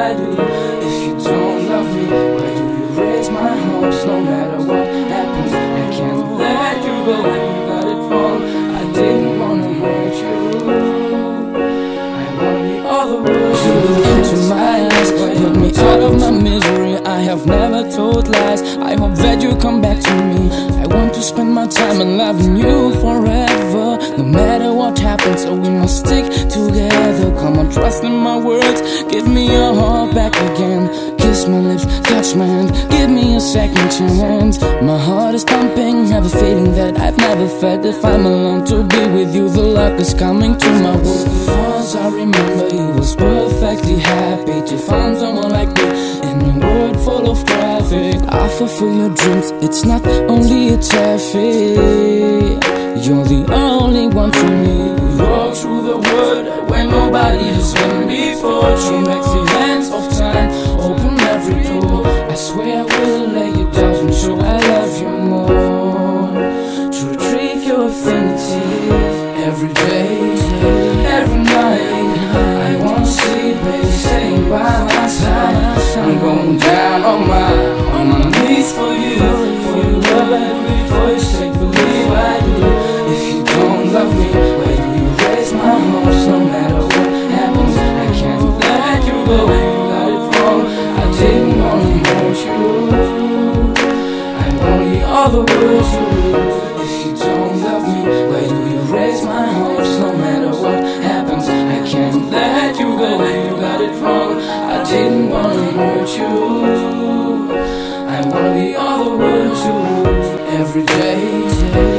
I do. If you don't love me, why do you raise my hopes? No matter what happens, I can't let you go. You got it wrong, I didn't wanna hurt you. I wanna be all the words. You look into my eyes, put me out of my misery. I have never told lies, I hope that you come back to me. I want to spend my time and loving you forever. No matter what happens, so we must stick together. Come on, trust in my words, give me your heart back again. Kiss my lips, touch my hand, give me a second chance. My heart is pumping, have a feeling that I've never felt. If I'm alone to be with you, the luck is coming to my world. Once I remember he was perfectly happy to find someone like me in a world full of traffic. I fulfill your dreams, it's not only a traffic. You're the only one for me. We walk through the world where nobody has been before. Through the hands of time, open every door. I swear I will lay you down and show I love you more. To retrieve your affinity every day, every night. I wanna see baby staying by my side. I'm going down on my knees for you, for your love, for your sake. Believe I do. If you don't love me, why do you raise my hopes? No matter what happens, I can't let you go. You got it wrong, I didn't wanna hurt you. I wanna be all the words you do. If you don't love me, why do you raise my hopes? No matter what happens, I can't let you go. You got it wrong, I didn't wanna hurt you. I wanna be all the words you do every day.